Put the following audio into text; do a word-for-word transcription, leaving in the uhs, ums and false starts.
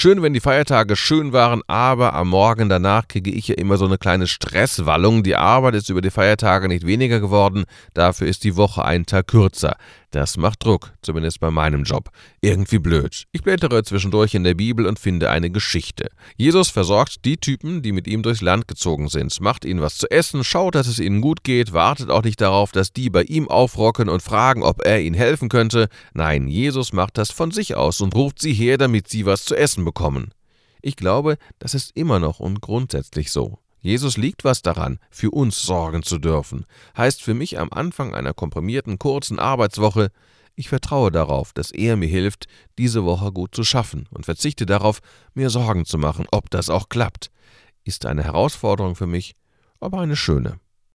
Schön, wenn die Feiertage schön waren, aber am Morgen danach kriege ich ja immer so eine kleine Stresswallung. Die Arbeit ist über die Feiertage nicht weniger geworden, dafür ist die Woche einen Tag kürzer. Das macht Druck, zumindest bei meinem Job. Irgendwie blöd. Ich blättere zwischendurch in der Bibel und finde eine Geschichte. Jesus versorgt die Typen, die mit ihm durchs Land gezogen sind, macht ihnen was zu essen, schaut, dass es ihnen gut geht, wartet auch nicht darauf, dass die bei ihm aufrocken und fragen, ob er ihnen helfen könnte. Nein, Jesus macht das von sich aus und ruft sie her, damit sie was zu essen bekommen. Ich glaube, das ist immer noch und grundsätzlich so. Jesus liegt was daran, für uns sorgen zu dürfen. Heißt für mich am Anfang einer komprimierten, kurzen Arbeitswoche, ich vertraue darauf, dass er mir hilft, diese Woche gut zu schaffen und verzichte darauf, mir Sorgen zu machen, ob das auch klappt. Ist eine Herausforderung für mich, aber eine schöne.